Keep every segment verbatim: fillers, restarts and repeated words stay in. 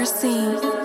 mercy.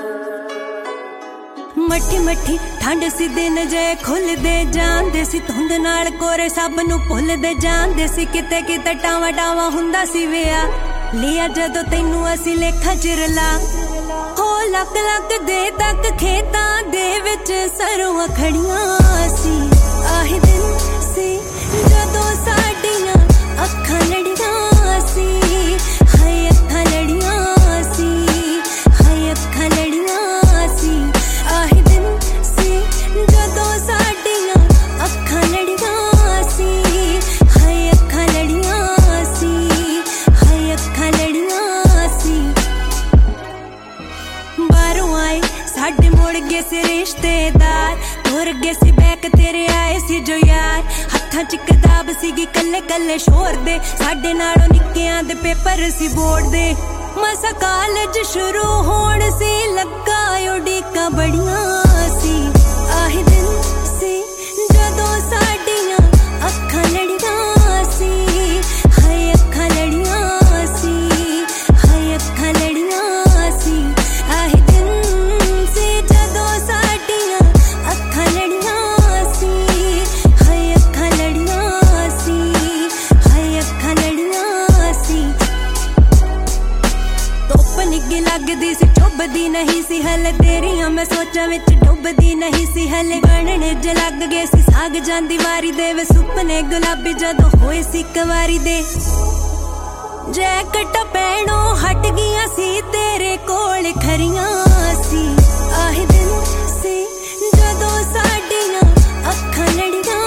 मट्ठी मट्ठी ठंड सी दिन जे खुलदे जांदे सी धुंद नाल कोरे सब नू भुलदे जांदे सी किते किते टावा टावा हुंदा सी विया लिया जदों तैनू असी लेखा चिरला हो लक लक दे तक खेतां दे विच सरुआं खड़ियां सी आही दिन सी जदों साडियां अखां लड़ियां सी हाय अखां लड़ियां सी हाय अखां लड़ियां सी आही दिन सी जदों साडियां अखां लड़ियां सी हाय अखां लड़ियां सी हाय अखां लड़ियां सी बाहरों आए साडे मुड़ गए सी रिश्तेदार तुर गए सी बैक तेरे आए सी जो यार हत्थां च किताब सीगी कल्ले कल्ले शोर दे साडे नालों निक्कियां दे पेपर सी बोर्ड दे मसा कॉलेज शुरू होण सी लगा उड़ीकां बड़ियां सी आही दिन सी जदों साडियां अखां लड़ियां सी हाय अखां लड़ियां सी हाय अखां लड़ियां सी आही दिन सी जदों साडियां अखां लड़ियां सी हाय अखां लड़ियां सी हाय अखां लड़ियां सी धुप्प निग्गी लगदी सी चुभदी नहीं सी हले तेरियां मैं सोचां विच डुबदी नहीं सी हले बनने ज लग गए सी साग जांदी वारी दे वे सुपने गुलाबी जदों होए सी कवारी दे जैकट पैणों हट गईयां सी तेरे कोल खरियां सी आही दिन सी जदों साडियां अखां लड़ियां